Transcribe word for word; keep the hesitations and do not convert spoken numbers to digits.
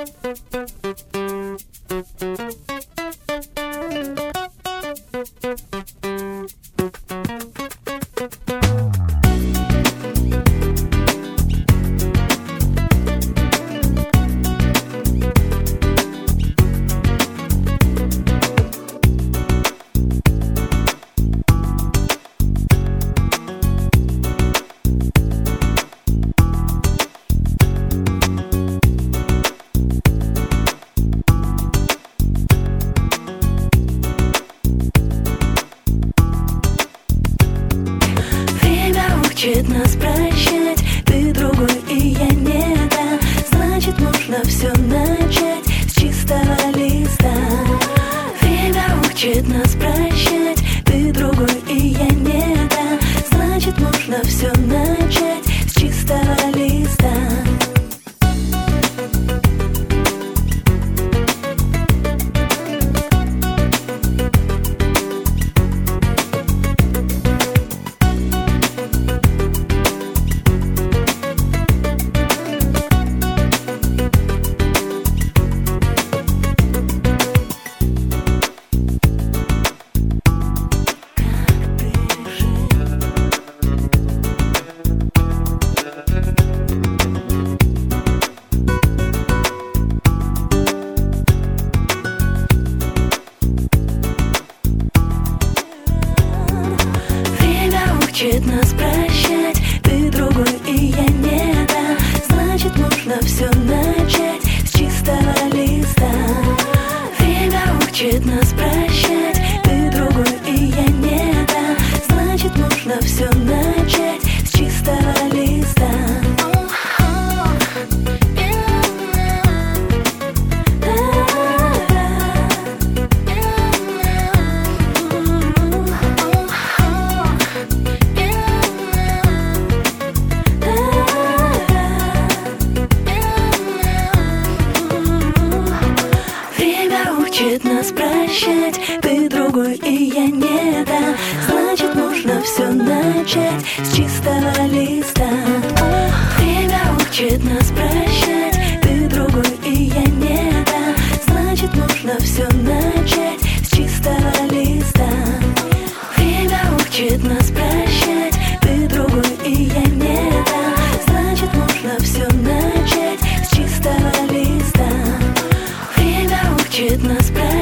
Учит нас прощать, ты другой и я не та. Значит, можно все начать с чистого листа. Время учит нас прощать, ты другой и я не та. Значит, можно все начать с чистого листа. Учит нас прощать, ты другой и я не та. Значит, можно все начать с чистого листа. Время учит нас прощать, ты другой и я не та. Значит, можно все начать с чистого листа. Учит нас прощать, ты другой и я не та. Значит, можно все начать с чистого листа. Время учит нас прощать, ты другой и я не та. Значит, можно все начать с чистого листа. Время учит нас прощать, ты другой и я не та. Значит, можно все начать с чистого листа. Время учит нас прощать.